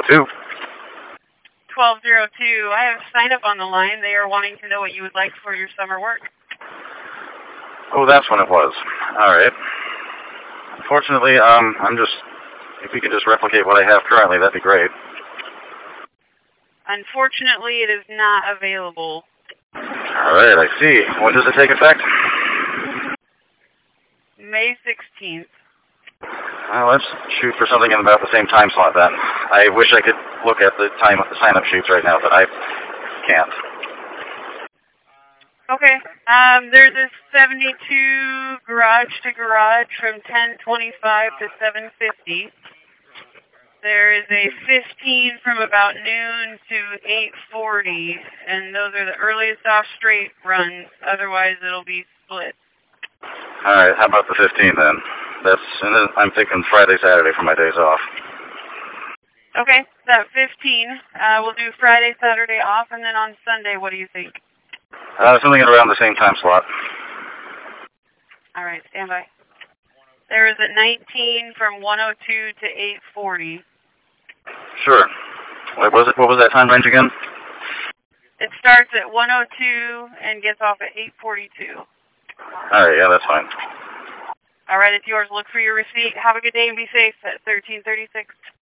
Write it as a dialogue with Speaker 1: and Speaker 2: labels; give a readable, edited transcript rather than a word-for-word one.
Speaker 1: 1202.
Speaker 2: 1202. I have sign up on the line. They are wanting to know what you would like for your summer work.
Speaker 1: Oh, that's when it was. All right. Unfortunately, if you could just replicate what I have currently, that'd be great.
Speaker 2: Unfortunately, it is not available.
Speaker 1: All right, I see. When does it take effect?
Speaker 2: May 16th.
Speaker 1: Well, let's shoot for something in about the same time slot then. I wish I could look at the sign-up sheets right now, but I can't.
Speaker 2: Okay. There's a 72 garage to garage from 10:25 to 7:50. There is a 15 from about noon to 8:40, and those are the earliest off straight runs. Otherwise, it'll be split.
Speaker 1: All right, how about the 15 then? I'm thinking Friday, Saturday for my days off.
Speaker 2: Okay, that 15. We'll do Friday, Saturday off, and then on Sunday, what do you think?
Speaker 1: Something at around the same time slot.
Speaker 2: All right, stand by. There is a 19 from 1:02 to 8:40.
Speaker 1: Sure. What was that time range again?
Speaker 2: It starts at 1:02 and gets off at 8:42.
Speaker 1: All right, yeah, that's fine.
Speaker 2: All right, it's yours. Look for your receipt. Have a good day and be safe at 1336.